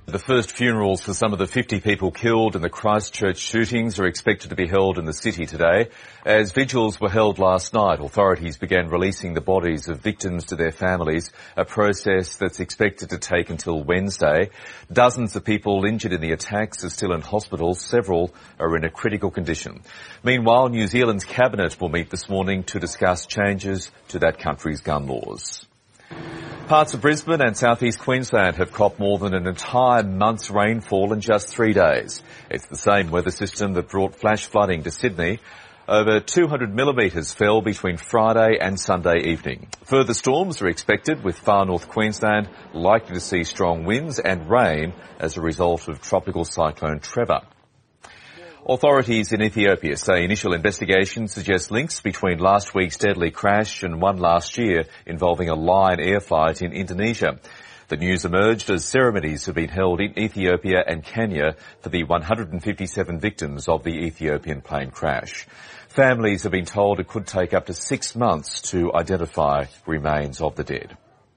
The first funerals for some of the 50 people killed in the Christchurch shootings are expected to be held in the city today. As vigils were held last night, authorities began releasing the bodies of victims to their families, a process that's expected to take until Wednesday. Dozens of people injured in the attacks are still in hospital. Several are in a critical condition. Meanwhile, New Zealand's cabinet will meet this morning to discuss changes to that country's gun laws. Parts of Brisbane and southeast Queensland have copped more than an entire month's rainfall in just 3 days. It's the same weather system that brought flash flooding to Sydney. Over 200 millimetres fell between Friday and Sunday evening. Further storms are expected, with far north Queensland likely to see strong winds and rain as a result of tropical cyclone Trevor. Authorities in Ethiopia say initial investigations suggest links between last week's deadly crash and one last year involving a Lion Air flight in Indonesia. The news emerged as ceremonies have been held in Ethiopia and Kenya for the 157 victims of the Ethiopian plane crash. Families have been told it could take up to 6 months to identify remains of the dead.